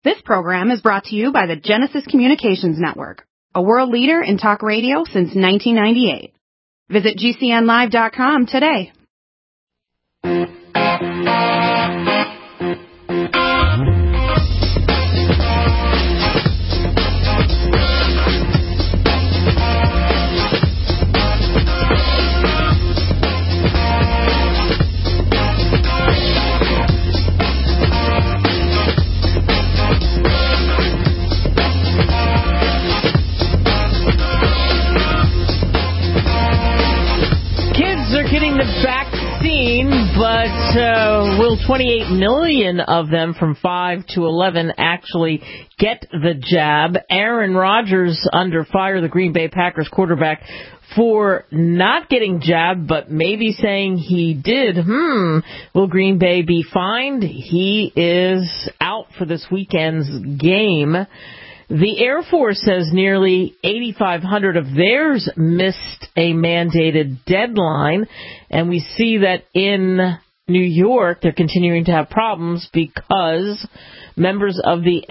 This program is brought to you by the Genesis Communications Network, a world leader in talk radio since 1998. Visit GCNlive.com today. Getting the vaccine, but will 28 million of them from 5 to 11 actually get the jab? Aaron Rodgers under fire, the Green Bay Packers quarterback, for not getting jabbed, but maybe saying he did. Will Green Bay be fined? He is out for this weekend's game. The Air Force says nearly 8,500 of theirs missed a mandated deadline, and we see that in New York they're continuing to have problems because members of the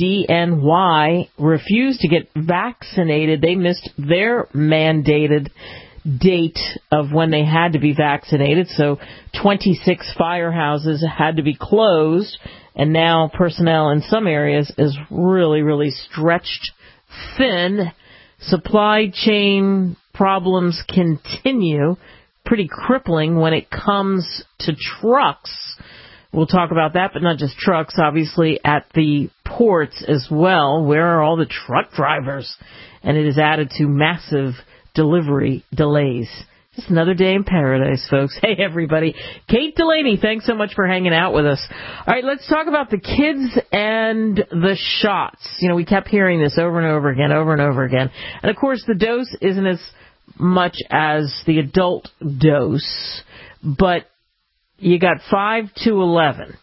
FDNY refused to get vaccinated. They missed their mandated date of when they had to be vaccinated, so 26 firehouses had to be closed. And now personnel in some areas is really, really stretched thin. Supply chain problems continue, pretty crippling when it comes to trucks. We'll talk about that, but not just trucks, obviously at the ports as well. Where are all the truck drivers? And it is added to massive delivery delays. Just another day in paradise, folks. Hey, everybody. Kate Delaney, thanks so much for hanging out with us. All right, let's talk about the kids and the shots. You know, we kept hearing this over and over again. And, of course, the dose isn't as much as the adult dose, but you got 5 to 11.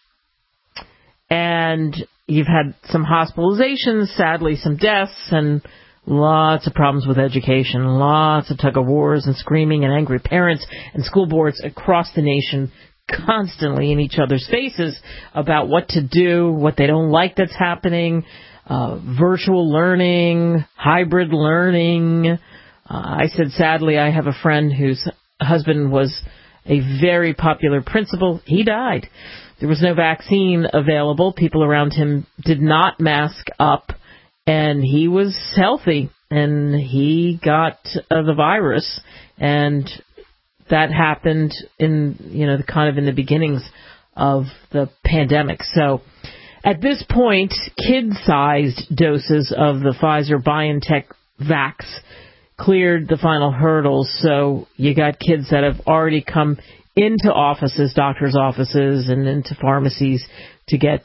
And you've had some hospitalizations, sadly some deaths, and lots of problems with education, lots of tug-of-wars and screaming and angry parents and school boards across the nation constantly in each other's faces about what to do, what they don't like that's happening, virtual learning, hybrid learning. I said, sadly, I have a friend whose husband was a very popular principal. He died. There was no vaccine available. People around him did not mask up. And he was healthy, and he got the virus, and that happened in, in the beginnings of the pandemic. So at this point, kid-sized doses of the Pfizer-BioNTech vax cleared the final hurdles. So you got kids that have already come into offices, doctors' offices, and into pharmacies to get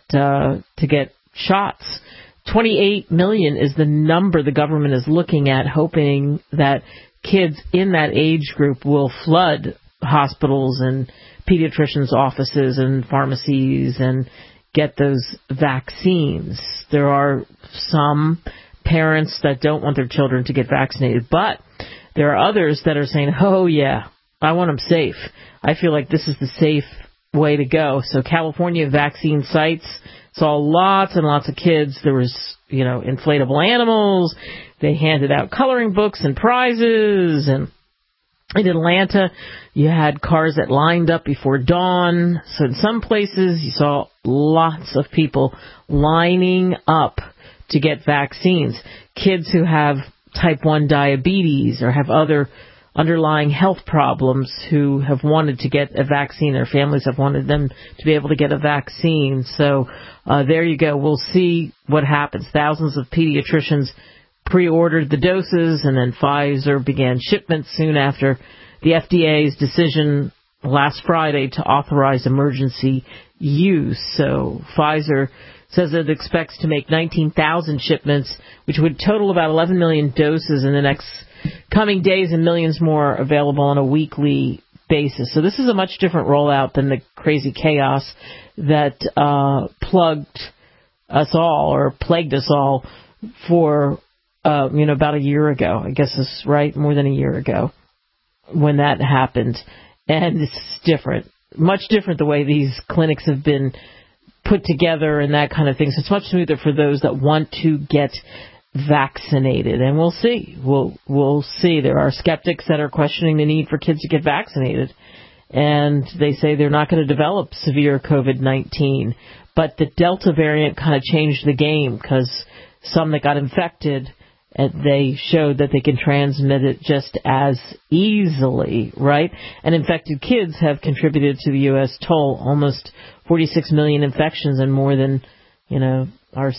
shots. 28 million is the number the government is looking at, hoping that kids in that age group will flood hospitals and pediatricians' offices and pharmacies and get those vaccines. There are some parents that don't want their children to get vaccinated, but there are others that are saying, oh, yeah, I want them safe. I feel like this is the safe way to go. So California vaccine sites saw lots and lots of kids. There was, inflatable animals. They handed out coloring books and prizes. And in Atlanta, you had cars that lined up before dawn. So in some places, you saw lots of people lining up to get vaccines. Kids who have type 1 diabetes or have other underlying health problems who have wanted to get a vaccine. Their families have wanted them to be able to get a vaccine. So there you go. We'll see what happens. Thousands of pediatricians pre-ordered the doses, and then Pfizer began shipments soon after the FDA's decision last Friday to authorize emergency use. So Pfizer says it expects to make 19,000 shipments, which would total about 11 million doses in the next coming days, and millions more available on a weekly basis. So this is a much different rollout than the crazy chaos that plagued us all for about a year ago. I guess it's right, more than a year ago when that happened. And it's different, much different the way these clinics have been put together and that kind of thing. So it's much smoother for those that want to get vaccinated. And we'll see. We'll see. There are skeptics that are questioning the need for kids to get vaccinated. And they say they're not going to develop severe COVID-19. But the Delta variant kind of changed the game because some that got infected, they showed that they can transmit it just as easily, right? And infected kids have contributed to the U.S. toll, almost 46 million infections and more than, our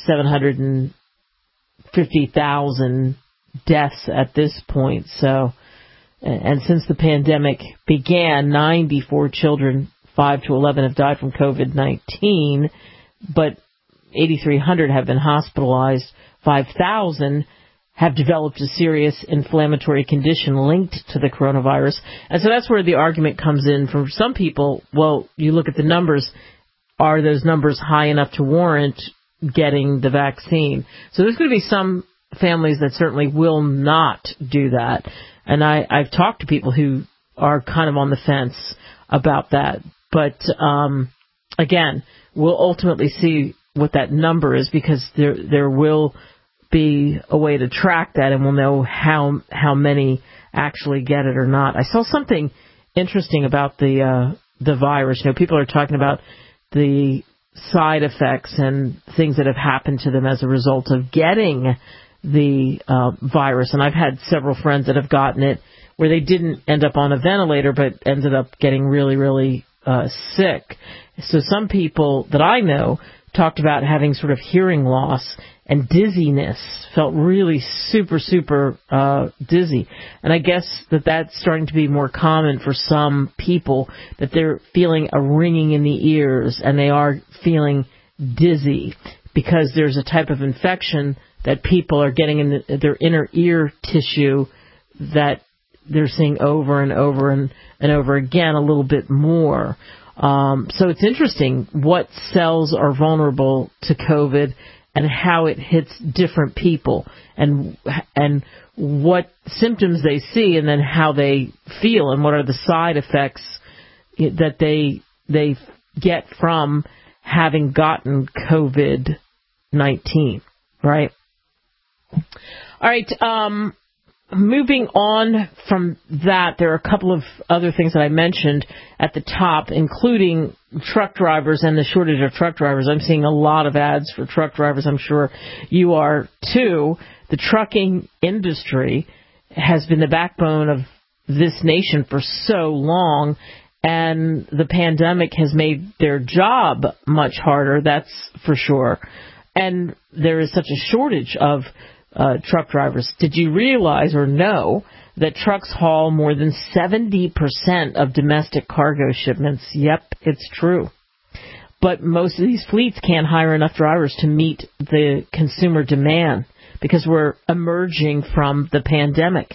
750,000 deaths at this point. So, and since the pandemic began, 94 children, 5 to 11, have died from COVID-19, but 8,300 have been hospitalized. 5,000 have developed a serious inflammatory condition linked to the coronavirus. And so that's where the argument comes in from some people. Well, you look at the numbers. Are those numbers high enough to warrant getting the vaccine? So there's going to be some families that certainly will not do that. And I've talked to people who are kind of on the fence about that. But, again, we'll ultimately see what that number is because there will be a way to track that and we'll know how many actually get it or not. I saw something interesting about the virus. People are talking about the side effects and things that have happened to them as a result of getting the virus. And I've had several friends that have gotten it where they didn't end up on a ventilator but ended up getting really, really sick. So some people that I know talked about having sort of hearing loss and dizziness, felt really super, super dizzy. And I guess that's starting to be more common for some people, that they're feeling a ringing in the ears and they are feeling dizzy because there's a type of infection that people are getting in their inner ear tissue that they're seeing over and over and over again a little bit more. So it's interesting what cells are vulnerable to COVID and how it hits different people and what symptoms they see and then how they feel and what are the side effects that they get from having gotten COVID-19, right? All right, moving on from that, there are a couple of other things that I mentioned at the top, including truck drivers and the shortage of truck drivers. I'm seeing a lot of ads for truck drivers. I'm sure you are too. The trucking industry has been the backbone of this nation for so long, and the pandemic has made their job much harder, that's for sure. And there is such a shortage of truck drivers. Did you realize or know that trucks haul more than 70% of domestic cargo shipments? Yep, it's true. But most of these fleets can't hire enough drivers to meet the consumer demand because we're emerging from the pandemic.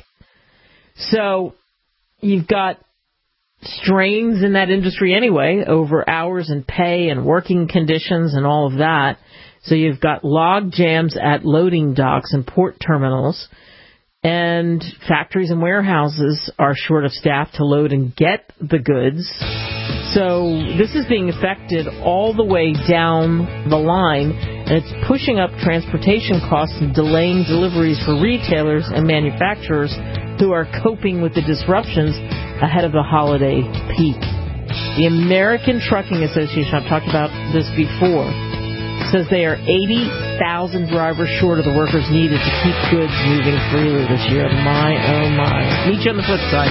So you've got strains in that industry anyway over hours and pay and working conditions and all of that. So you've got log jams at loading docks and port terminals, and factories and warehouses are short of staff to load and get the goods. So this is being affected all the way down the line, and it's pushing up transportation costs and delaying deliveries for retailers and manufacturers who are coping with the disruptions ahead of the holiday peak. The American Trucking Association, I've talked about this before, says they are 80,000 drivers short of the workers needed to keep goods moving freely this year. My, oh my. Meet you on the flip side.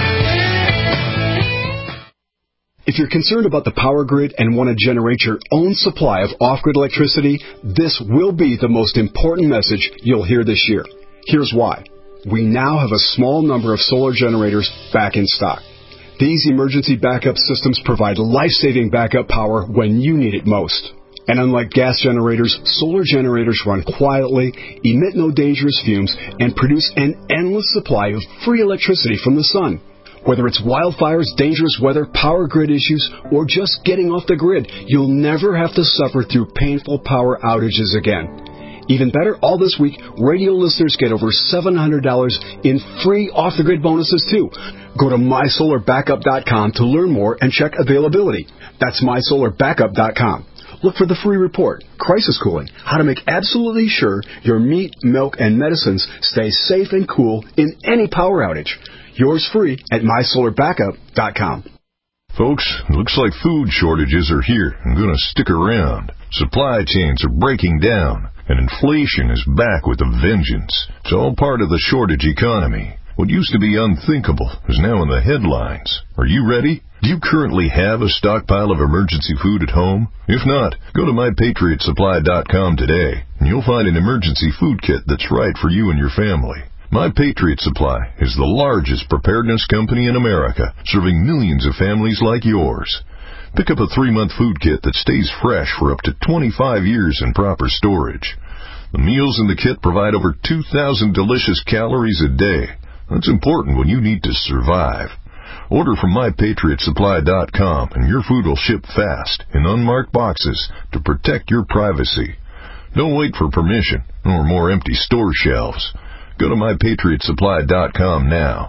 If you're concerned about the power grid and want to generate your own supply of off-grid electricity, this will be the most important message you'll hear this year. Here's why. We now have a small number of solar generators back in stock. These emergency backup systems provide life-saving backup power when you need it most. And unlike gas generators, solar generators run quietly, emit no dangerous fumes, and produce an endless supply of free electricity from the sun. Whether it's wildfires, dangerous weather, power grid issues, or just getting off the grid, you'll never have to suffer through painful power outages again. Even better, all this week, radio listeners get over $700 in free off-the-grid bonuses, too. Go to mysolarbackup.com to learn more and check availability. That's mysolarbackup.com. look for the free report, Crisis Cooling, how to make absolutely sure your meat, milk, and medicines stay safe and cool in any power outage. Yours free at mysolarbackup.com. Folks, looks like food shortages are here and going to stick around. Supply chains are breaking down, and inflation is back with a vengeance. It's all part of the shortage economy. What used to be unthinkable is now in the headlines. Are you ready? Do you currently have a stockpile of emergency food at home? If not, go to MyPatriotSupply.com today, and you'll find an emergency food kit that's right for you and your family. My Patriot Supply is the largest preparedness company in America, serving millions of families like yours. Pick up a 3-month food kit that stays fresh for up to 25 years in proper storage. The meals in the kit provide over 2,000 delicious calories a day. That's important when you need to survive. Order from MyPatriotSupply.com and your food will ship fast in unmarked boxes to protect your privacy. Don't wait for permission or more empty store shelves. Go to MyPatriotSupply.com now.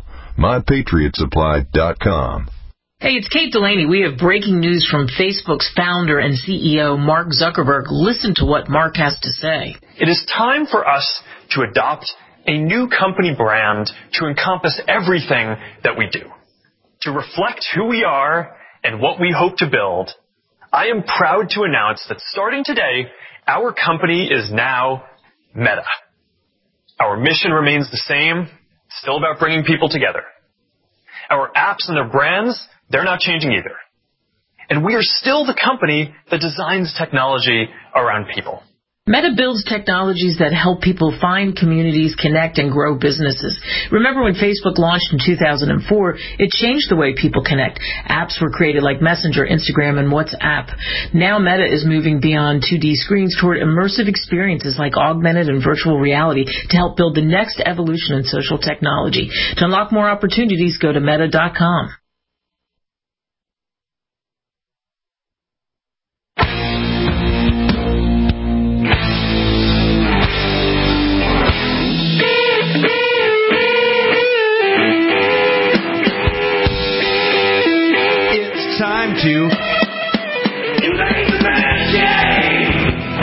MyPatriotSupply.com. Hey, it's Kate Delaney. We have breaking news from Facebook's founder and CEO, Mark Zuckerberg. Listen to what Mark has to say. It is time for us to adopt a new company brand to encompass everything that we do. To reflect who we are and what we hope to build, I am proud to announce that starting today, our company is now Meta. Our mission remains the same, still about bringing people together. Our apps and their brands, they're not changing either. And we are still the company that designs technology around people. Meta builds technologies that help people find communities, connect, and grow businesses. Remember when Facebook launched in 2004, it changed the way people connect. Apps were created like Messenger, Instagram, and WhatsApp. Now Meta is moving beyond 2D screens toward immersive experiences like augmented and virtual reality to help build the next evolution in social technology. To unlock more opportunities, go to meta.com. Time to Invade the Match Game!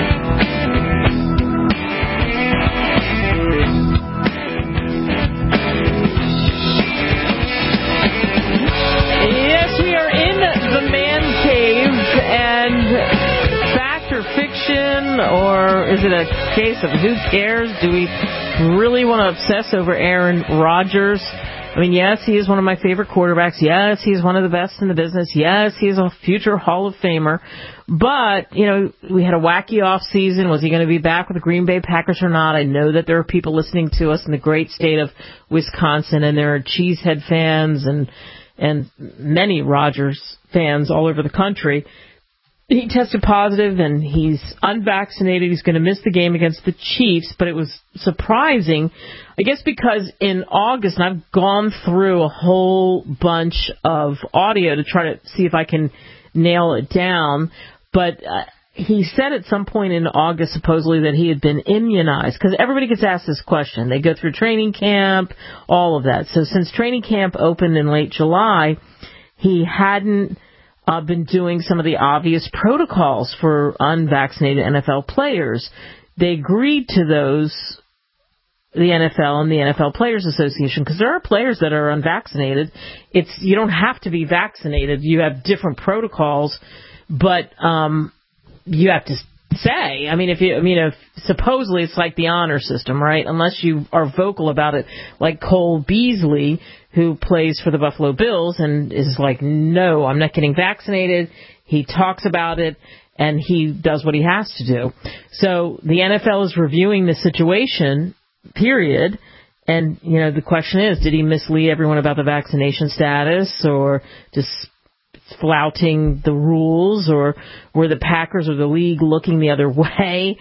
Yes, we are in the man cave, and fact or fiction, or is it a case of who cares? Do we really want to obsess over Aaron Rodgers? I mean, yes, he is one of my favorite quarterbacks. Yes, he's one of the best in the business. Yes, he's a future Hall of Famer. But, you know, we had a wacky off season. Was he going to be back with the Green Bay Packers or not? I know that there are people listening to us in the great state of Wisconsin, and there are Cheesehead fans and many Rodgers fans all over the country. He tested positive, and he's unvaccinated. He's going to miss the game against the Chiefs, but it was surprising, I guess, because in August, and I've gone through a whole bunch of audio to try to see if I can nail it down, but he said at some point in August, supposedly, that he had been immunized, because everybody gets asked this question. They go through training camp, all of that. So since training camp opened in late July, he hadn't been doing some of the obvious protocols for unvaccinated NFL players. They agreed to those, the NFL and the NFL Players Association, because there are players that are unvaccinated. You don't have to be vaccinated. You have different protocols, but you have to say. If supposedly it's like the honor system, right? Unless you are vocal about it, like Cole Beasley, who plays for the Buffalo Bills and is like, no, I'm not getting vaccinated. He talks about it, and he does what he has to do. So the NFL is reviewing the situation, period. And, the question is, did he mislead everyone about the vaccination status, or just flouting the rules, or were the Packers or the league looking the other way?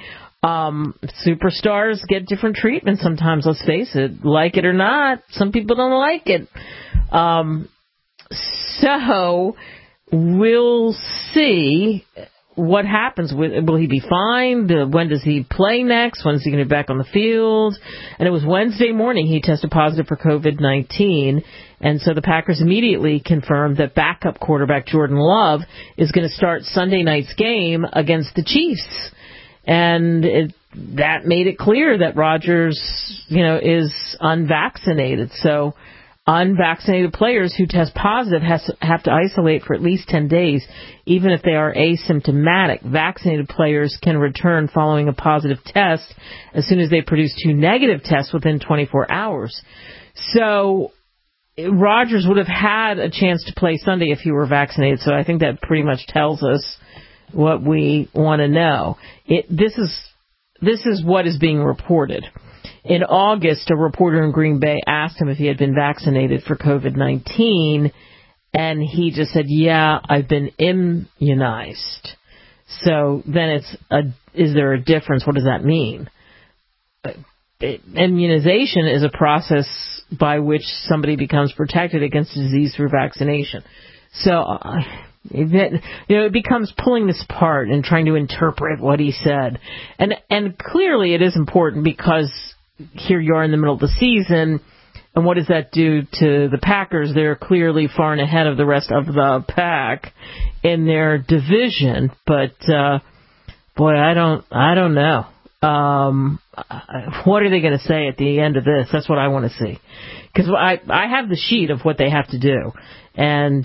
Superstars get different treatment sometimes, let's face it. Like it or not, some people don't like it. So we'll see what happens? Will he be fined? When does he play next? When is he going to be back on the field? And it was Wednesday morning he tested positive for COVID-19. And so the Packers immediately confirmed that backup quarterback Jordan Love is going to start Sunday night's game against the Chiefs. And that made it clear that Rodgers, is unvaccinated. So unvaccinated players who test positive have to isolate for at least 10 days, even if they are asymptomatic. Vaccinated players can return following a positive test as soon as they produce 2 negative tests within 24 hours. So Rodgers would have had a chance to play Sunday if he were vaccinated. So I think that pretty much tells us what we want to know. This is what is being reported. In August, a reporter in Green Bay asked him if he had been vaccinated for COVID-19, and he just said, yeah, I've been immunized. So then is there a difference? What does that mean? Immunization is a process by which somebody becomes protected against disease through vaccination. So, it becomes pulling this apart and trying to interpret what he said. And clearly it is important because here you are in the middle of the season, and what does that do to the Packers? They're clearly far and ahead of the rest of the pack in their division, but boy, I don't know. What are they going to say at the end of this? That's what I want to see, because I have the sheet of what they have to do, and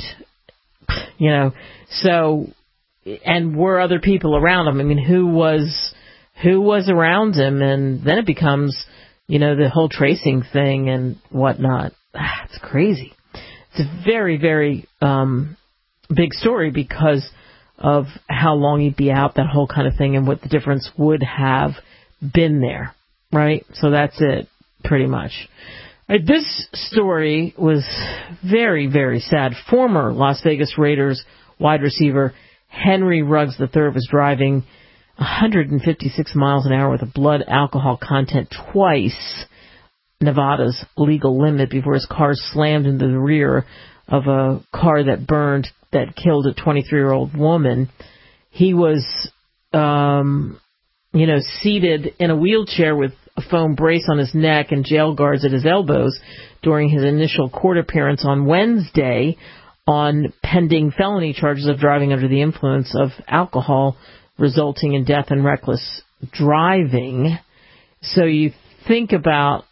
so, and were other people around him? I mean, who was around him? And then it becomes, the whole tracing thing and whatnot. It's crazy. It's a very, very big story because of how long he'd be out, that whole kind of thing, and what the difference would have been there, right? So that's it, pretty much. Right, this story was very, very sad. Former Las Vegas Raiders wide receiver Henry Ruggs III was driving 156 miles an hour with a blood alcohol content, twice Nevada's legal limit, before his car slammed into the rear of a car that killed a 23-year-old woman. He was, seated in a wheelchair with a foam brace on his neck and jail guards at his elbows during his initial court appearance on Wednesday on pending felony charges of driving under the influence of alcohol, resulting in death and reckless driving. So you think about,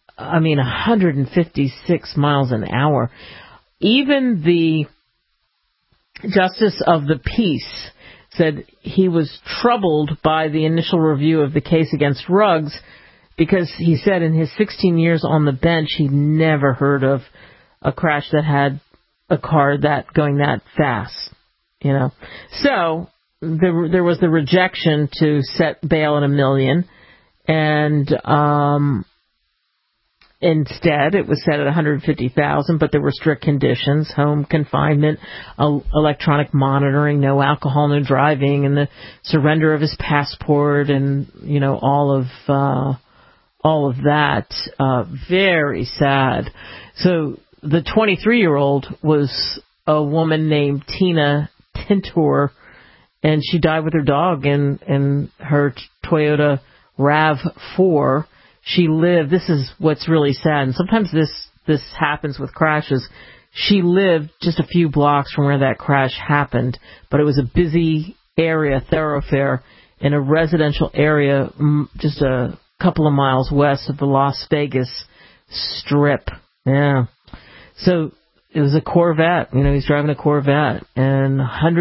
156 miles an hour. Even the Justice of the Peace said he was troubled by the initial review of the case against Ruggs, because he said in his 16 years on the bench, he'd never heard of a crash that had a car going that fast, So there was the rejection to set bail at $1 million, and instead it was set at $150,000, but there were strict conditions: home confinement, electronic monitoring, no alcohol, no driving, and the surrender of his passport, and all of that. Very sad. So the 23-year-old was a woman named Tina Tintor, and she died with her dog in her Toyota RAV4. She lived, this is what's really sad, and sometimes this happens with crashes. She lived just a few blocks from where that crash happened, but it was a busy thoroughfare in a residential area just a couple of miles west of the Las Vegas Strip. Yeah. So it was a Corvette. He's driving a Corvette, and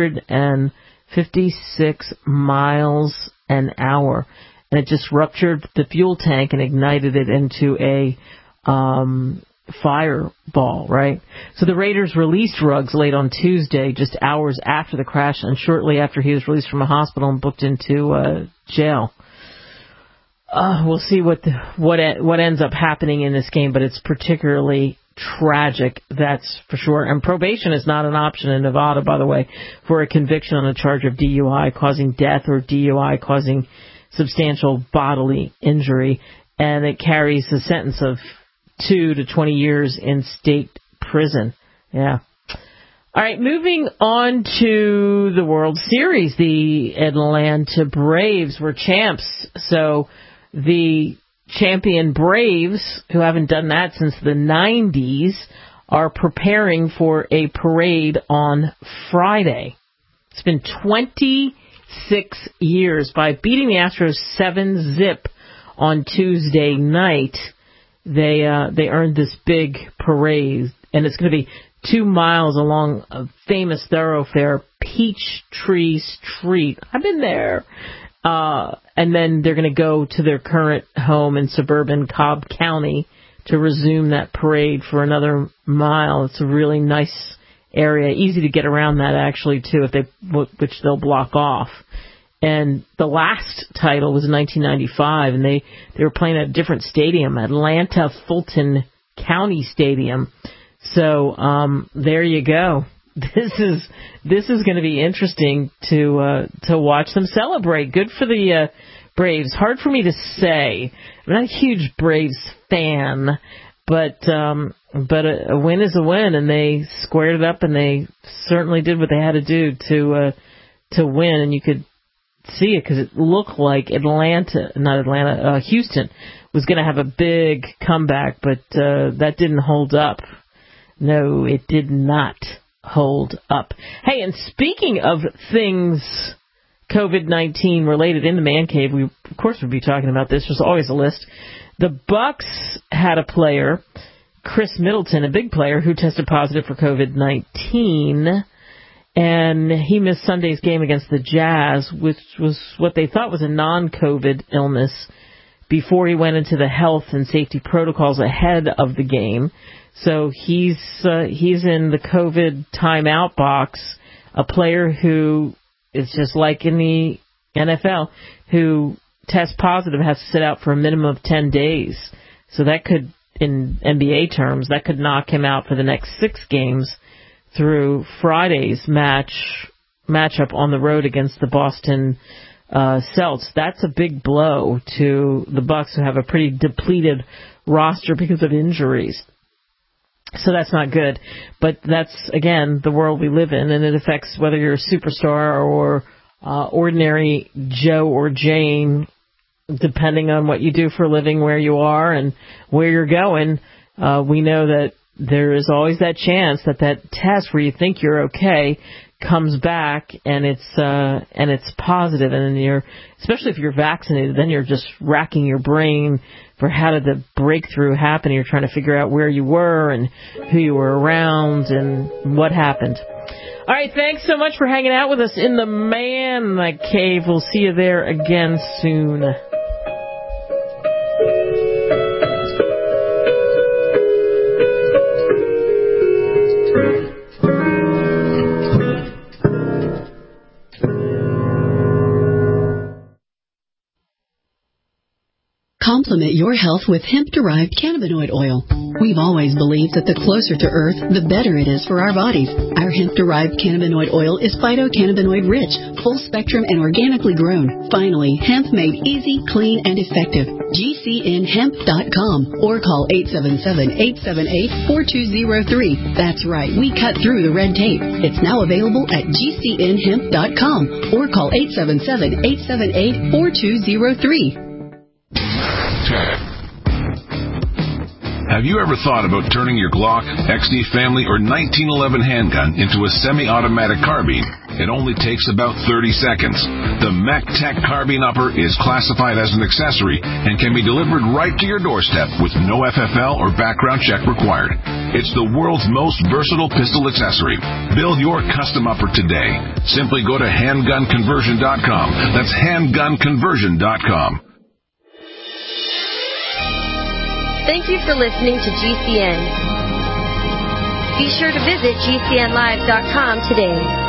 156 miles an hour. And it just ruptured the fuel tank and ignited it into a fireball, right? So the Raiders released Ruggs late on Tuesday, just hours after the crash, and shortly after he was released from a hospital and booked into jail. We'll see what ends up happening in this game, but it's particularly tragic, that's for sure. And probation is not an option in Nevada, by the way, for a conviction on a charge of DUI causing death or DUI causing substantial bodily injury, and it carries a sentence of 2 to 20 years in state prison. Yeah. All right, moving on to the World Series. The Atlanta Braves were champs. So the champion Braves, who haven't done that since the 90s, are preparing for a parade on Friday. It's been 26 years. By beating the Astros 7-0 on Tuesday night, they earned this big parade, and it's going to be 2 miles along a famous thoroughfare, Peachtree Street. I've been there. And then they're going to go to their current home in suburban Cobb County to resume that parade for another mile. It's a really nice area, easy to get around that actually too, which they'll block off. And the last title was in 1995, and they were playing at a different stadium, Atlanta Fulton County Stadium. So there you go. This is going to be interesting to watch them celebrate. Good for the Braves. Hard for me to say. I'm not a huge Braves fan, but a win is a win, and they squared it up, and they certainly did what they had to do to win. And you could see it because it looked like Houston was going to have a big comeback, but that didn't hold up. No, it did not hold up. Hey, and speaking of things COVID-19 related in the Man Cave, we, of course, would be talking about this. There's always a list. The Bucks had a player, Chris Middleton, a big player, who tested positive for COVID-19, and he missed Sunday's game against the Jazz, which was what they thought was a non-COVID illness, before he went into the health and safety protocols ahead of the game. So he's in the COVID timeout box, a player who is just like in the NFL, who tests positive has to sit out for a minimum of 10 days. So that could, in NBA terms, that could knock him out for the next 6 games through Friday's matchup on the road against the Boston Celtics. That's a big blow to the Bucks, who have a pretty depleted roster because of injuries. So that's not good. But that's, again, the world we live in, and it affects whether you're a superstar or ordinary Joe or Jane, depending on what you do for a living, where you are, and where you're going. We know that there is always that chance that test where you think you're okay comes back and it's positive, and then especially if you're vaccinated, then you're just racking your brain for how did the breakthrough happen. You're trying to figure out where you were and who you were around and what happened. All right, thanks so much for hanging out with us in the Man Cave. We'll see you there again soon. Complement your health with hemp-derived cannabinoid oil. We've always believed that the closer to Earth, the better it is for our bodies. Our hemp-derived cannabinoid oil is phytocannabinoid-rich, full-spectrum, and organically grown. Finally, hemp made easy, clean, and effective. GCNhemp.com or call 877-878-4203. That's right, we cut through the red tape. It's now available at GCNhemp.com or call 877-878-4203. Have you ever thought about turning your Glock, XD Family, or 1911 handgun into a semi-automatic carbine? It only takes about 30 seconds. The MacTech Carbine Upper is classified as an accessory and can be delivered right to your doorstep with no FFL or background check required. It's the world's most versatile pistol accessory. Build your custom upper today. Simply go to handgunconversion.com. That's handgunconversion.com. Thank you for listening to GCN. Be sure to visit GCNlive.com today.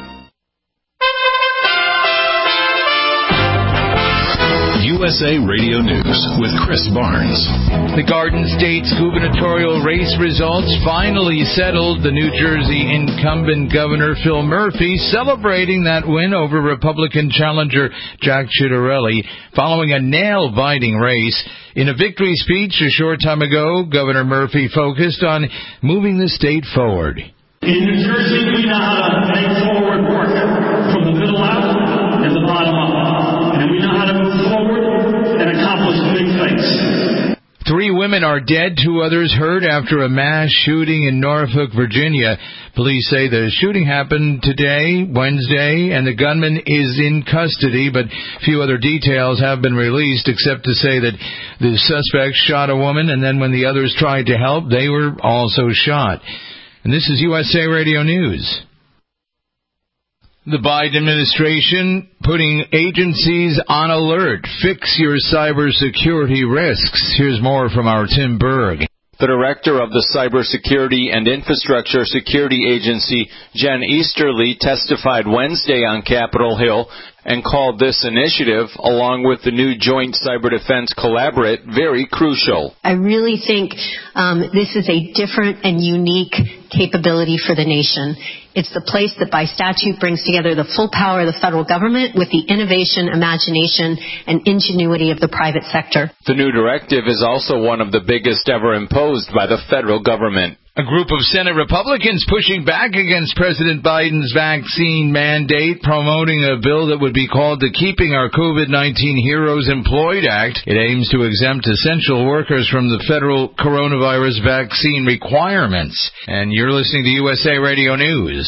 USA Radio News with Chris Barnes. The Garden State's gubernatorial race results finally settled. The New Jersey incumbent Governor Phil Murphy celebrating that win over Republican challenger Jack Ciattarelli following a nail-biting race. In a victory speech a short time ago, Governor Murphy focused on moving the state forward. In New Jersey, we know how to make forward work from the middle out and the bottom up. And we know how to move forward and accomplish big things. 3 women are dead, 2 others hurt after a mass shooting in Norfolk, Virginia. Police say the shooting happened today, Wednesday, and the gunman is in custody, but few other details have been released except to say that the suspect shot a woman, and then when the others tried to help, they were also shot. And this is USA Radio News. The Biden administration putting agencies on alert. Fix your cybersecurity risks. Here's more from our Tim Berg. The director of the Cybersecurity and Infrastructure Security Agency, Jen Easterly, testified Wednesday on Capitol Hill and called this initiative, along with the new Joint Cyber Defense Collaborate, very crucial. I really think this is a different and unique capability for the nation. It's the place that by statute brings together the full power of the federal government with the innovation, imagination, and ingenuity of the private sector. The new directive is also one of the biggest ever imposed by the federal government. A group of Senate Republicans pushing back against President Biden's vaccine mandate, promoting a bill that would be called the Keeping Our COVID-19 Heroes Employed Act. It aims to exempt essential workers from the federal coronavirus vaccine requirements. And you're listening to USA Radio News.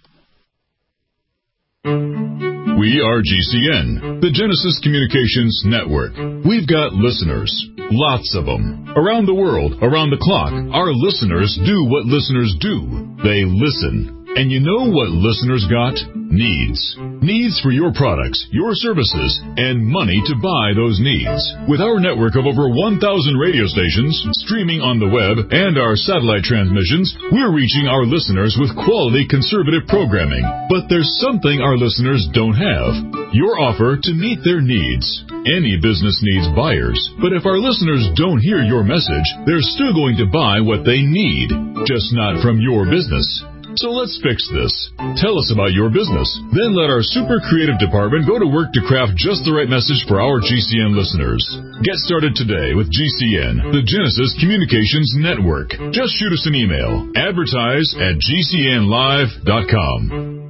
We are GCN, the Genesis Communications Network. We've got listeners, lots of them. Around the world, around the clock, our listeners do what listeners do. They listen. And you know what listeners got? Needs. Needs for your products, your services, and money to buy those needs. With our network of over 1,000 radio stations, streaming on the web, and our satellite transmissions, we're reaching our listeners with quality conservative programming. But there's something our listeners don't have. Your offer to meet their needs. Any business needs buyers. But if our listeners don't hear your message, they're still going to buy what they need, just not from your business. So let's fix this. Tell us about your business. Then let our super creative department go to work to craft just the right message for our GCN listeners. Get started today with GCN, the Genesis Communications Network. Just shoot us an email. Advertise@GCNlive.com.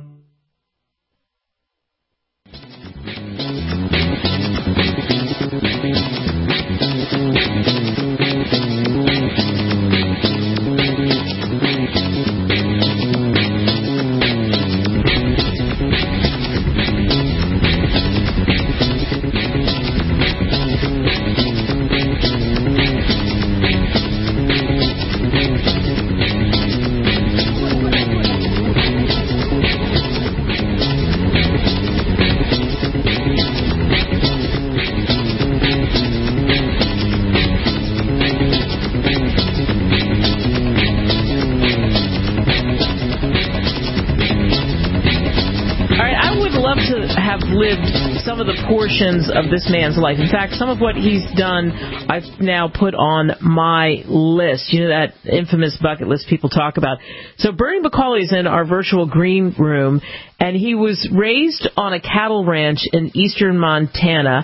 Portions of this man's life. In fact, some of what he's done, I've now put on my list. You know, that infamous bucket list people talk about. So Bernie McCauley is in our virtual green room, and he was raised on a cattle ranch in eastern Montana.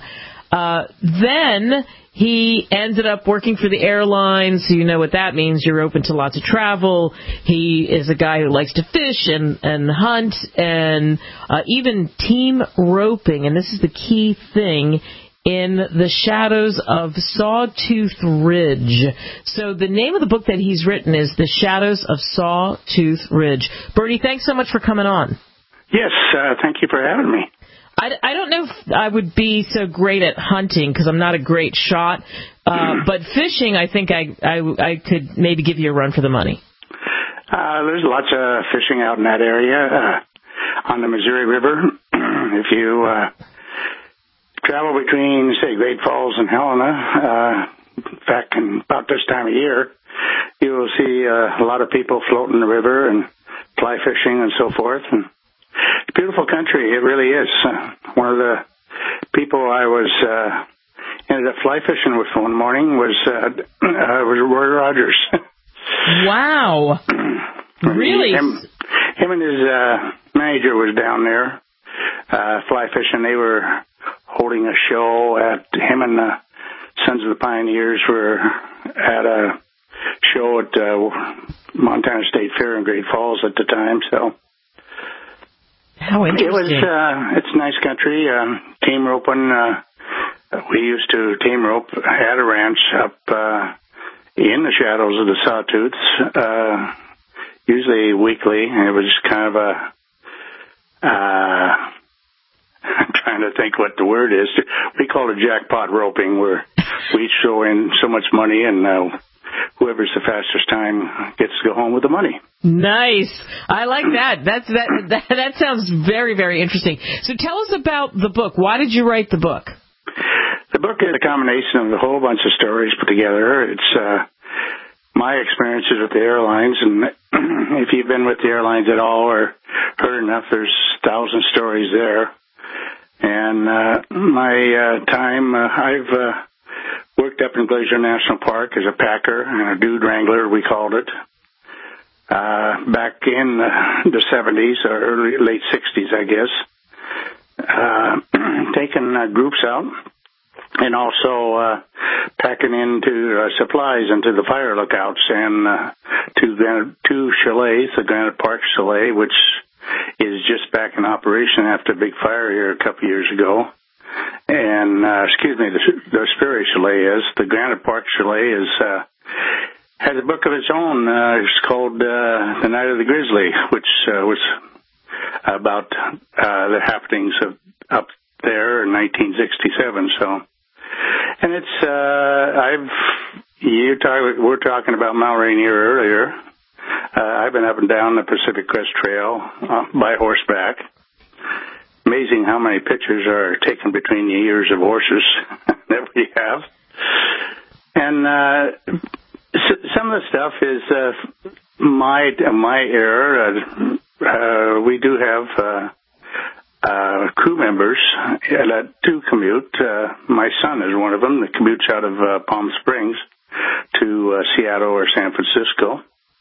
Then he ended up working for the airlines, so you know what that means. You're open to lots of travel. He is a guy who likes to fish and hunt and even team roping. And this is the key thing, in the shadows of Sawtooth Ridge. So the name of the book that he's written is The Shadows of Sawtooth Ridge. Bernie, thanks so much for coming on. Yes, thank you for having me. I don't know if I would be so great at hunting because I'm not a great shot, but fishing, I think I could maybe give you a run for the money. There's lots of fishing out in that area on the Missouri River. If you travel between, say, Great Falls and Helena, in fact, in about this time of year, you will see a lot of people floating the river and fly fishing and so forth. And it's a beautiful country. It really is. One of the people I was ended up fly fishing with one morning was Roy Rogers. Wow. Really? Him and his manager was down there fly fishing. They were holding a show at him and the Sons of the Pioneers were at a show at Montana State Fair in Great Falls at the time. So how interesting! It's nice country. Tame roping. We used to tame rope at a ranch up in the shadows of the Sawtooths, usually weekly. And it was kind of I'm trying to think what the word is. We call it jackpot roping, where we throw in so much money and whoever's the fastest time gets to go home with the money. Nice. I like that. That sounds very, very interesting. So tell us about the book. Why did you write the book? The book is a combination of a whole bunch of stories put together. It's my experiences with the airlines, and if you've been with the airlines at all or heard enough, there's 1,000 stories there. And my time, I've worked up in Glacier National Park as a packer and a dude wrangler, we called it, back in the 70s or late 60s, I guess, taking groups out and also packing into supplies into the fire lookouts and two chalets, the Granite Park Chalet, which is just back in operation after a big fire here a couple years ago. And, the Sperry Chalet is. The Granite Park Chalet has a book of its own. It's called The Night of the Grizzly, which was about the happenings up there in 1967. So, and it's, we're talking about Mount Rainier earlier. I've been up and down the Pacific Crest Trail by horseback. Amazing how many pictures are taken between the ears of horses that we have. And some of the stuff is my era. We do have crew members that do commute. My son is one of them that commutes out of Palm Springs to Seattle or San Francisco.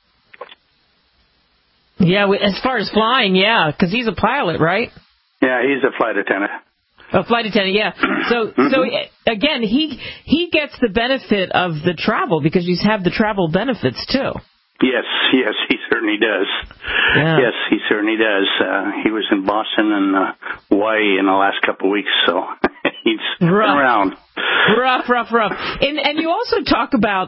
Yeah, as far as flying, yeah, because he's a pilot, right? Yeah, he's a flight attendant. A flight attendant, yeah. So again, he gets the benefit of the travel because you have the travel benefits too. Yes, he certainly does. Yeah. Yes, he certainly does. He was in Boston and Hawaii in the last couple of weeks, so he's been around. Rough. And you also talk about,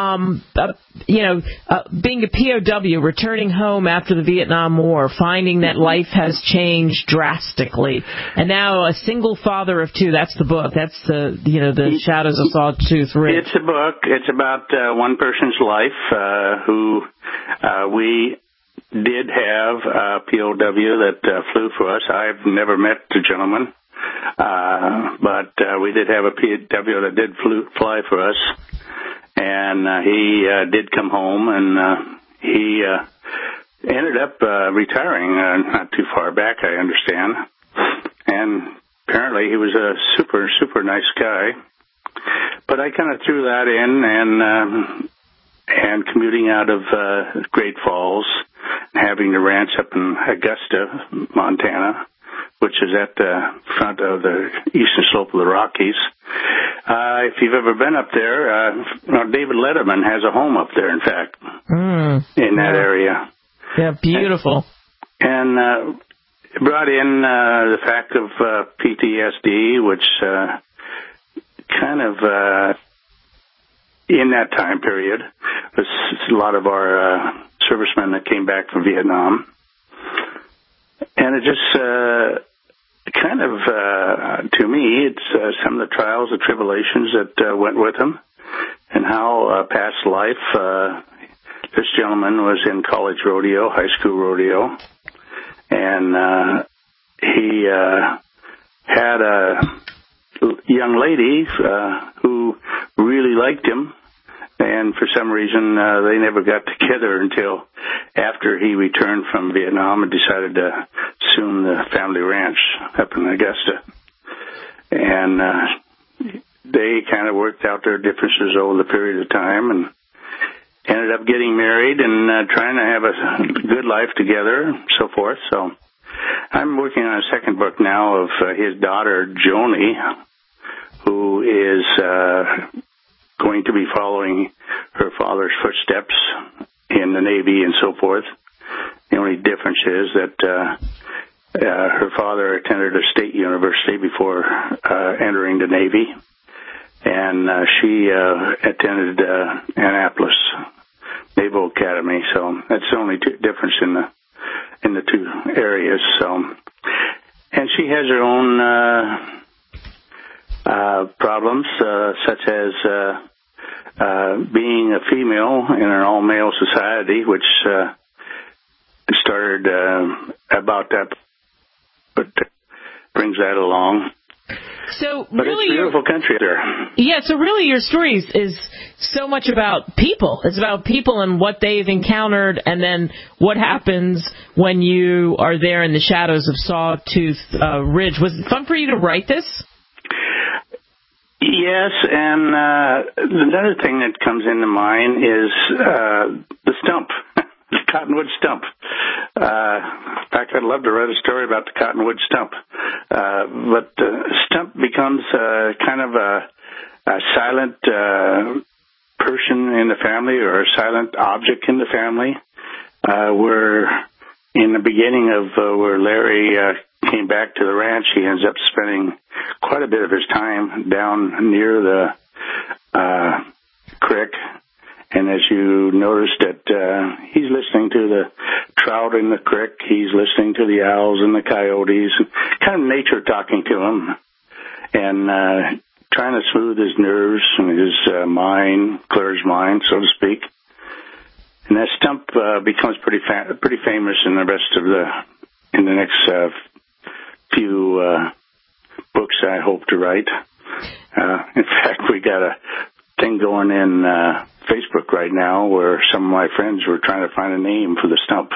being a POW, returning home after the Vietnam War, finding that life has changed drastically, and now a single father of two. That's the book. That's the Shadows of Sawtooth Ridge. It's a book. It's about one person's life who we did have a POW that flew for us. I've never met the gentleman. But we did have a POW that did fly for us, and he did come home, and he ended up retiring not too far back, I understand. And apparently he was a super, super nice guy. But I kind of threw that in, and commuting out of Great Falls, having the ranch up in Augusta, Montana, which is at the front of the eastern slope of the Rockies. If you've ever been up there, David Letterman has a home up there, in fact, in that area. Yeah, beautiful. And brought in the fact of PTSD, which kind of in that time period was a lot of our servicemen that came back from Vietnam. And it just kind of, to me, it's some of the trials and tribulations that went with him, and how past life, this gentleman was in college rodeo, high school rodeo, and he had a young lady who really liked him, and for some reason they never got together until after he returned from Vietnam and decided to assume the family ranch up in Augusta. And they kind of worked out their differences over the period of time and ended up getting married and trying to have a good life together and so forth. So I'm working on a second book now of his daughter, Joni, who is going to be following her father father's footsteps in the Navy and so forth. The only difference is that her father attended a state university before entering the Navy, and she attended Annapolis Naval Academy. So that's the only difference in the two areas. So, and she has her own problems, such as being a female in an all-male society, which started about that, but brings that along. So but really, it's a beautiful country there. Yeah, so really your story is so much about people. It's about people and what they've encountered, and then what happens when you are there in the shadows of Sawtooth Ridge. Was it fun for you to write this? Yes, and another thing that comes into mind is the stump, the cottonwood stump. In fact, I'd love to write a story about the cottonwood stump. But the stump becomes kind of a silent person in the family, or a silent object in the family. Where in the beginning of where Larry came back to the ranch, he ends up spending quite a bit of his time down near the creek. And as you noticed that he's listening to the trout in the creek, he's listening to the owls and the coyotes, and kind of nature talking to him, and trying to smooth his nerves and his mind, clear his mind, so to speak. And that stump becomes pretty famous in the rest of in the next few books I hope to write. In fact, we got a thing going in Facebook right now where some of my friends were trying to find a name for the stump.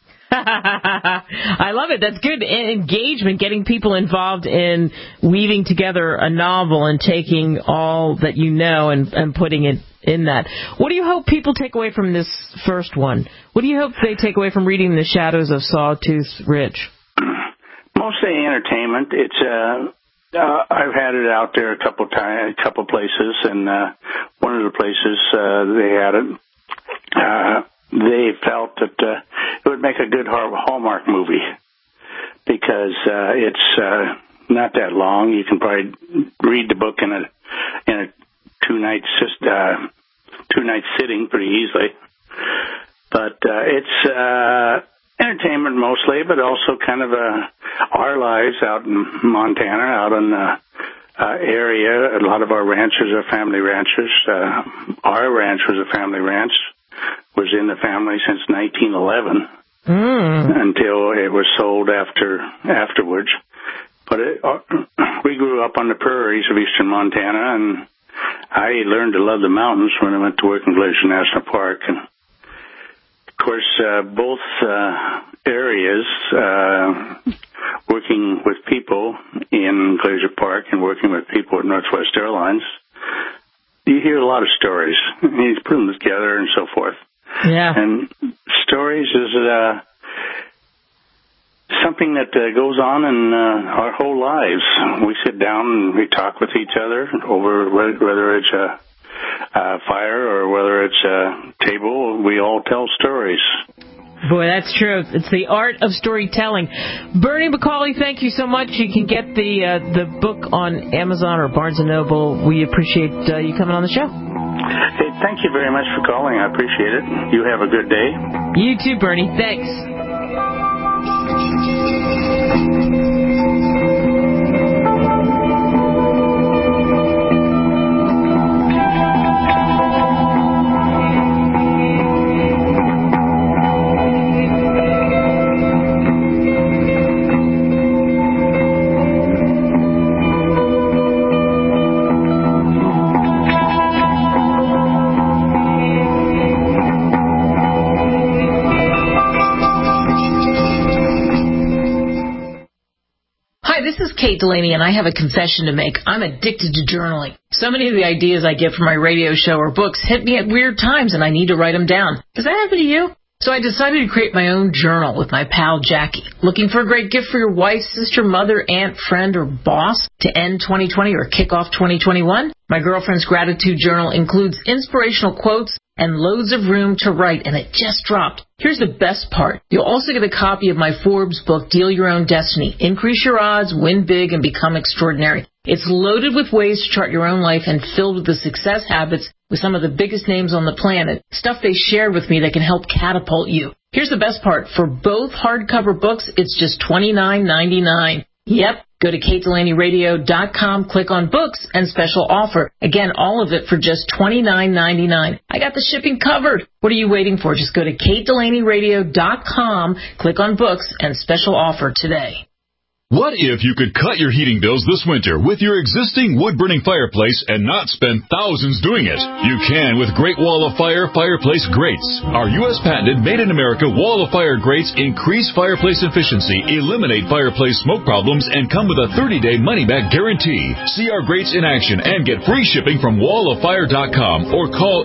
I love it. That's good engagement, getting people involved in weaving together a novel and taking all that you know and putting it in that. What do you hope people take away from this first one? What do you hope they take away from reading The Shadows of Sawtooth Ridge? Mostly entertainment. It's I've had it out there a couple places, and one of the places they had it, they felt that it would make a good Hallmark movie because it's not that long. You can probably read the book in a two-night sitting pretty easily. But it's entertainment mostly, but also kind of our lives out in Montana, out in the area. A lot of our ranchers are family ranchers. Our ranch was a family ranch, was in the family since 1911 until it was sold afterwards. But we grew up on the prairies of eastern Montana, and I learned to love the mountains when I went to work in Glacier National Park. And of course, both areas, working with people in Glacier Park and working with people at Northwest Airlines, you hear a lot of stories. You put them together and so forth. Yeah. And stories is something that goes on in our whole lives. We sit down and we talk with each other over whether it's a fire or whether it's a table. We all tell stories. Boy, that's true. It's the art of storytelling. Bernie McCauley, thank you so much. You can get the book on Amazon or Barnes & Noble. We appreciate you coming on the show. Hey, thank you very much for calling. I appreciate it. You have a good day. You too, Bernie. Thanks. Kate Delaney, and I have a confession to make. I'm addicted to journaling. So many of the ideas I get from my radio show or books hit me at weird times, and I need to write them down. Does that happen to you? So I decided to create my own journal with my pal Jackie. Looking for a great gift for your wife, sister, mother, aunt, friend, or boss to end 2020 or kick off 2021? My girlfriend's gratitude journal includes inspirational quotes and loads of room to write, and it just dropped. Here's the best part. You'll also get a copy of my Forbes book, Deal Your Own Destiny. Increase your odds, win big, and become extraordinary. It's loaded with ways to chart your own life and filled with the success habits with some of the biggest names on the planet. Stuff they shared with me that can help catapult you. Here's the best part. For both hardcover books, it's just $29.99. Yep. Go to KateDelaneyRadio.com, click on books, and special offer. Again, all of it for just $29.99. I got the shipping covered. What are you waiting for? Just go to KateDelaneyRadio.com, click on books, and special offer today. What if you could cut your heating bills this winter with your existing wood-burning fireplace and not spend thousands doing it? You can with Great Wall of Fire fireplace grates. Our U.S. patented made-in-America Wall of Fire grates increase fireplace efficiency, eliminate fireplace smoke problems, and come with a 30-day money-back guarantee. See our grates in action and get free shipping from walloffire.com or call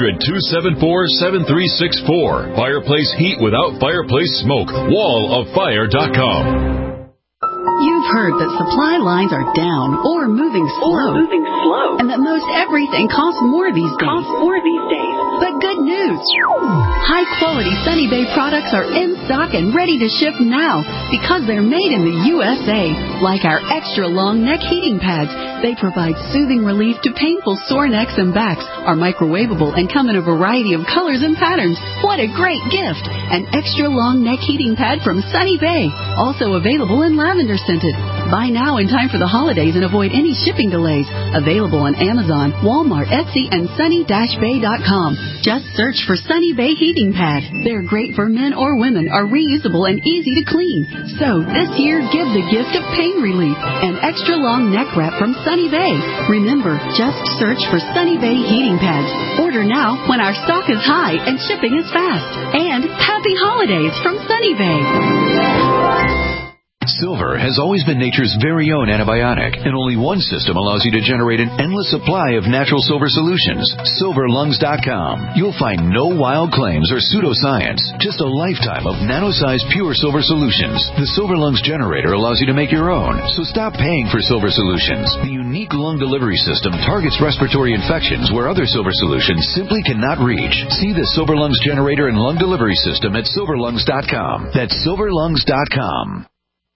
800-274-7364. Fireplace heat without fireplace smoke. walloffire.com. You've heard that supply lines are down or moving slow. And that most everything costs more these days. But good news. High-quality Sunny Bay products are in stock and ready to ship now because they're made in the USA. Like our extra long neck heating pads. They provide soothing relief to painful sore necks and backs, are microwavable, and come in a variety of colors and patterns. What a great gift! An extra long neck heating pad from Sunny Bay. Also available in lavender scented. Buy now in time for the holidays and avoid any shipping delays. Available on Amazon, Walmart, Etsy, and sunny-bay.com. Just search for Sunny Bay Heating Pad. They're great for men or women, are reusable and easy to clean. So this year, give the gift of pain relief. An extra long neck wrap from Sunny Bay. Remember, just search for Sunny Bay Heating Pads. Order now when our stock is high and shipping is fast. And happy holidays from Sunny Bay. Silver has always been nature's very own antibiotic, and only one system allows you to generate an endless supply of natural silver solutions. SilverLungs.com. You'll find no wild claims or pseudoscience, just a lifetime of nano-sized pure silver solutions. The Silver Lungs generator allows you to make your own, so stop paying for silver solutions. The unique lung delivery system targets respiratory infections where other silver solutions simply cannot reach. See the Silver Lungs generator and lung delivery system at SilverLungs.com. That's SilverLungs.com.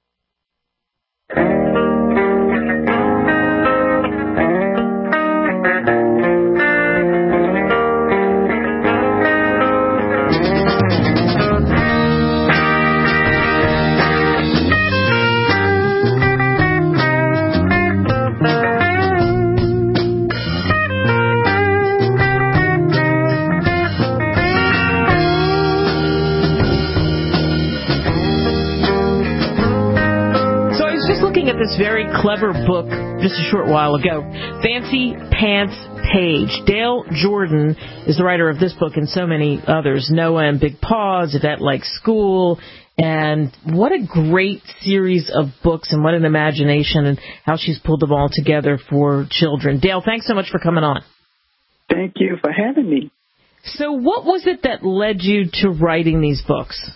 This very clever book just a short while ago, Fancy Pants Page. Dale Jordan is the writer of this book and so many others. Noah and Big Paws, Yvette Likes School, and what a great series of books and what an imagination and how she's pulled them all together for children. Dale, thanks so much for coming on. Thank you for having me. So what was it that led you to writing these books?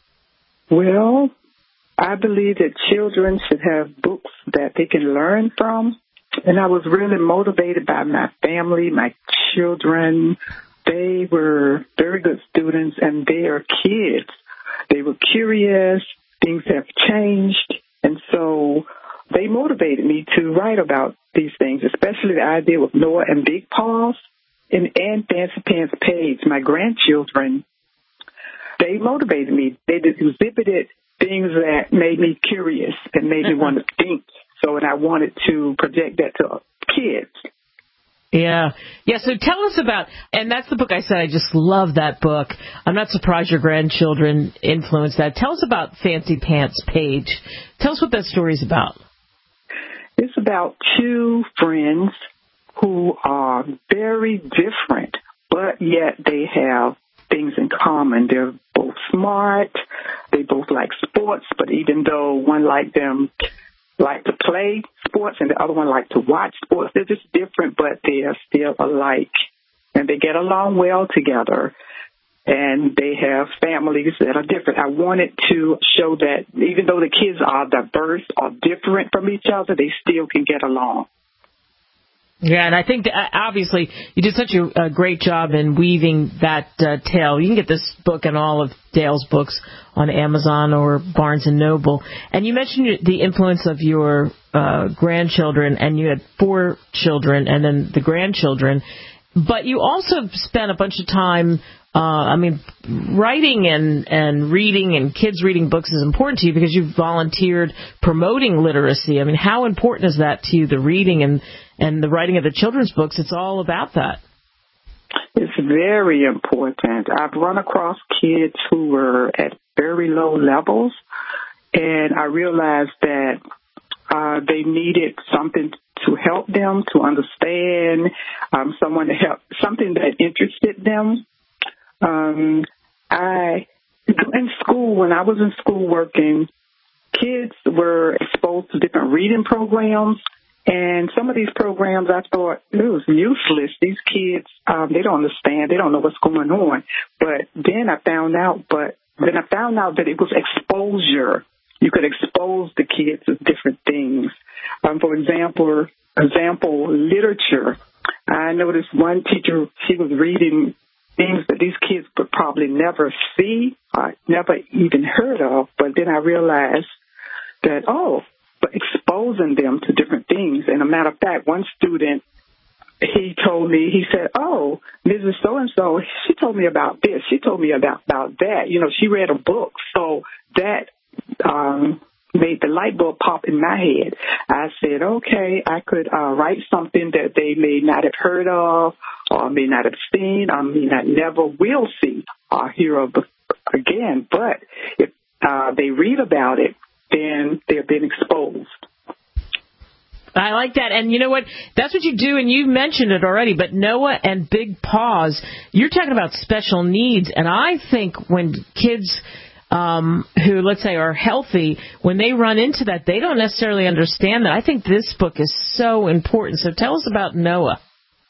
Well, I believe that children should have books that they can learn from. And I was really motivated by my family, my children. They were very good students, and they are kids. They were curious. Things have changed. And so they motivated me to write about these things, especially the idea with Noah and Big Paws and Fancy Pants Page, my grandchildren. They motivated me. They exhibited things that made me curious and made me want to think. So, and I wanted to project that to kids. Yeah. So tell us about, and that's the book I said, I just love that book. I'm not surprised your grandchildren influenced that. Tell us about Fancy Pants Page. Tell us what that story's about. It's about two friends who are very different, but yet they have things in common. They're both smart. They both like sports, but even though one like them like to play sports and the other one like to watch sports, they're just different, but they are still alike. And they get along well together. And they have families that are different. I wanted to show that even though the kids are diverse or different from each other, they still can get along. Yeah, and I think obviously you did such a great job in weaving that tale. You can get this book and all of Dale's books on Amazon or Barnes & Noble. And you mentioned the influence of your grandchildren, and you had 4 children and then the grandchildren. But you also spent a bunch of time, writing and reading, and kids reading books is important to you because you've volunteered promoting literacy. I mean, how important is that to you, the reading and the writing of the children's books? It's all about that. It's very important. I've run across kids who were at very low levels, and I realized that they needed something to help them to understand, someone to help, something that interested them. In school, when I was in school working, kids were exposed to different reading programs. And some of these programs, I thought, it was useless. These kids, they don't understand. They don't know what's going on. But then I found out that it was exposure. You could expose the kids to different things. For example, literature. I noticed one teacher, she was reading things that these kids would probably never see or never even heard of. But then I realized that, but exposing them to different things. And a matter of fact, one student, he told me, he said, Mrs. So-and-so, she told me about this. She told me about that. You know, she read a book. So that made the light bulb pop in my head. I said, okay, I could write something that they may not have heard of or may not have seen or may not never will see or hear of again. But if they read about it, then they've been exposed. I like that. And you know what? That's what you do, and you mentioned it already, but Noah and Big Paws, you're talking about special needs. And I think when kids who, let's say, are healthy, when they run into that, they don't necessarily understand that. I think this book is so important. So tell us about Noah.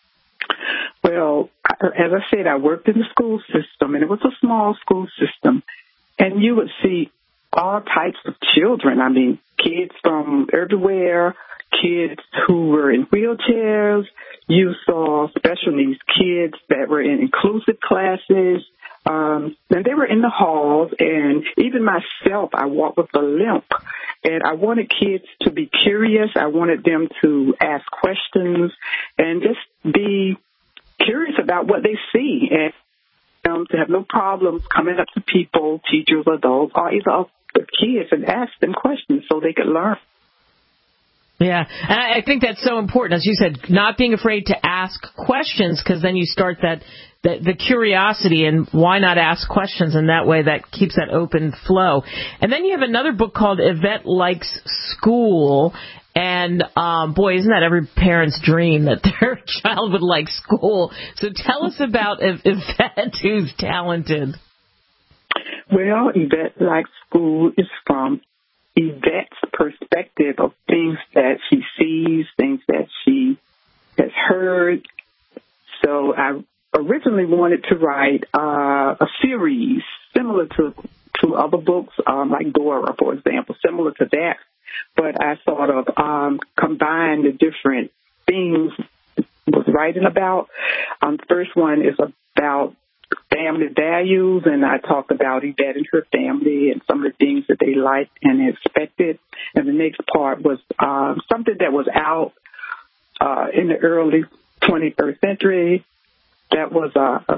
Well, as I said, I worked in the school system, and it was a small school system. And you would see all types of children. I mean, kids from everywhere, kids who were in wheelchairs. You saw special needs kids that were in inclusive classes. And they were in the halls. And even myself, I walked with a limp. And I wanted kids to be curious. I wanted them to ask questions and just be curious about what they see. And to have no problems coming up to people, teachers, adults, or either the kids, and ask them questions so they could learn. Yeah, and I think that's so important, as you said, not being afraid to ask questions, because then you start the curiosity, and why not ask questions, and that way that keeps that open flow. And then you have another book called Yvette Likes School. And, boy, isn't that every parent's dream that their child would like school? So tell us about Yvette, who's talented. Well, Yvette Likes School is from Yvette's perspective of things that she sees, things that she has heard. So I originally wanted to write a series similar to other books, like Dora, for example, similar to that. But I sort of combined the different things I was writing about. The first one is about family values, and I talked about Yvette and her family and some of the things that they liked and expected. And the next part was something that was out in the early 21st century. That was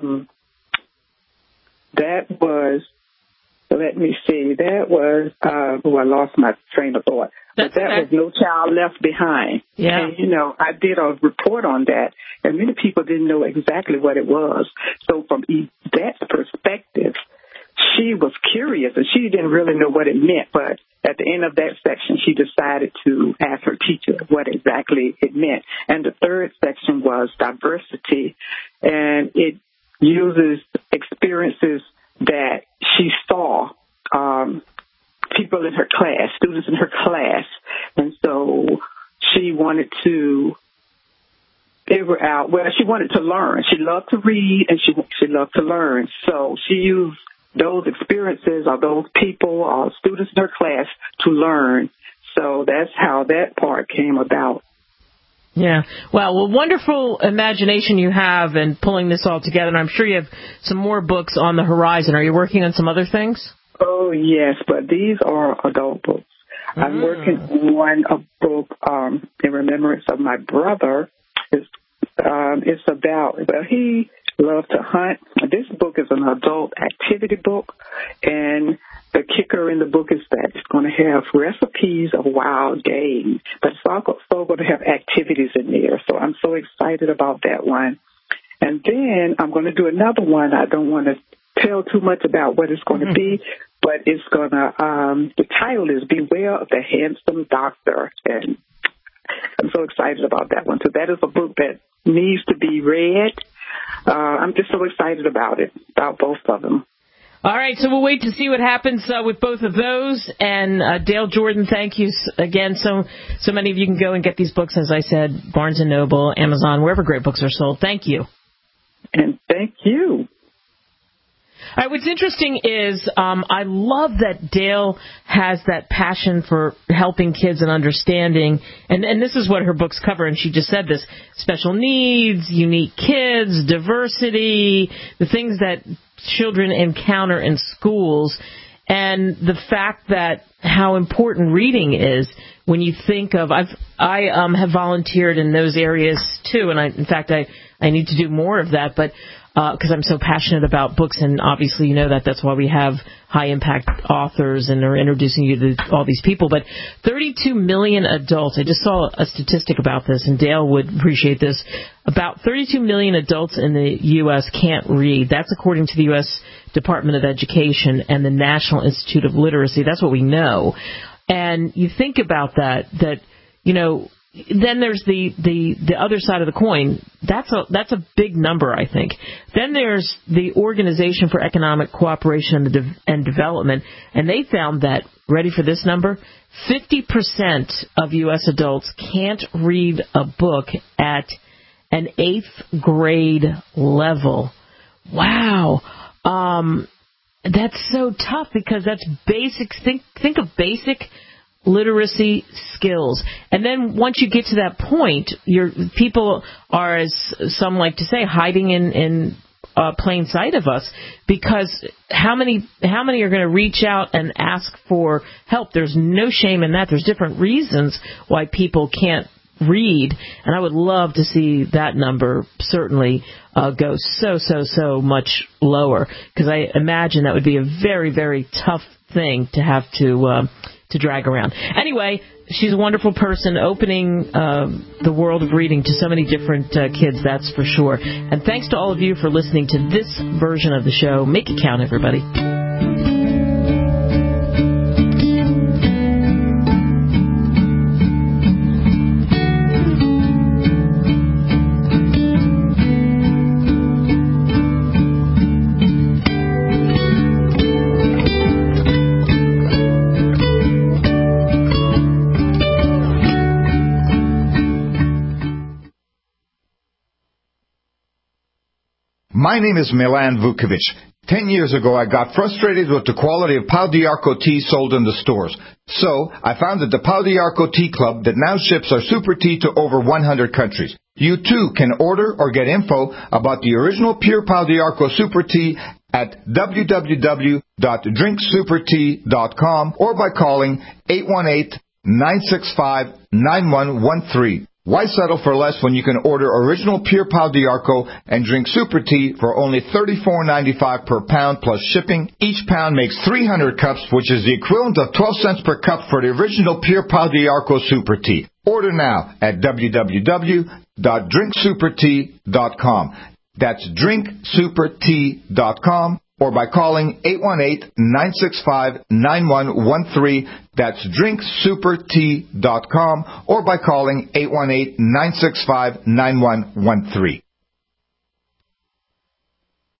let me see. That was, I lost my train of thought. But that was No Child Left Behind. Yeah. And, I did a report on that, and many people didn't know exactly what it was. So from Yvette's perspective, she was curious, and she didn't really know what it meant. But at the end of that section, she decided to ask her teacher what exactly it meant. And the third section was diversity, and it uses experiences that she saw, people in her class, students in her class. And so she wanted to figure out, she wanted to learn. She loved to read, and she loved to learn. So she used those experiences or those people or students in her class to learn. So that's how that part came about. Yeah. Well, wonderful imagination you have in pulling this all together, and I'm sure you have some more books on the horizon. Are you working on some other things? Oh, yes, but these are adult books. I'm working on a book in remembrance of my brother. It's about, well, he loved to hunt. This book is an adult activity book, and the kicker in the book is that it's going to have recipes of wild game, but it's also going to have activities in there. So I'm so excited about that one. And then I'm going to do another one. I don't want to tell too much about what it's going to be, but it's going to, the title is Beware of the Handsome Doctor. And I'm so excited about that one. So that is a book that needs to be read. I'm just so excited about it, about both of them. All right, so we'll wait to see what happens with both of those. And Dale Jordan, thank you again. So many of you can go and get these books, as I said, Barnes & Noble, Amazon, wherever great books are sold. Thank you. And thank you. All right, what's interesting is I love that Dale has that passion for helping kids and understanding, and this is what her books cover, and she just said this, special needs, unique kids, diversity, the things that children encounter in schools, and the fact that how important reading is when you think of, I have volunteered in those areas too, and in fact I need to do more of that, but because I'm so passionate about books, and obviously you know that's why we have high-impact authors and are introducing you to all these people. But 32 million adults, I just saw a statistic about this, and Dale would appreciate this, about 32 million adults in the U.S. can't read. That's according to the U.S. Department of Education and the National Institute of Literacy. That's what we know. And you think about that, you know, then there's the other side of the coin. That's a big number, I think. Then there's the Organization for Economic Cooperation and Development, and they found that, ready for this number, 50% of U.S. adults can't read a book at an 8th grade level. Wow. That's so tough because that's basic. Think of basic literacy skills. And then once you get to that point, people are, as some like to say, hiding in plain sight of us, because how many are going to reach out and ask for help? There's no shame in that. There's different reasons why people can't read, and I would love to see that number certainly go so much lower, because I imagine that would be a very, very tough thing to have to drag around. Anyway, she's a wonderful person, opening the world of reading to so many different kids, that's for sure. And thanks to all of you for listening to this version of the show. Make it count, everybody. My name is Milan Vukovic. 10 years ago, I got frustrated with the quality of Pau d'Arco tea sold in the stores. So, I founded the Pau d'Arco Tea Club that now ships our super tea to over 100 countries. You too can order or get info about the original pure Pau d'Arco super tea at www.drinksupertea.com or by calling 818-965-9113. Why settle for less when you can order original pure Pau d'Arco and drink super tea for only $34.95 per pound plus shipping? Each pound makes 300 cups, which is the equivalent of 12 cents per cup for the original pure Pau d'Arco super tea. Order now at www.drinksupertea.com. That's drinksupertea.com. Or by calling 818-965-9113. That's drinksupertea.com. Or by calling 818-965-9113.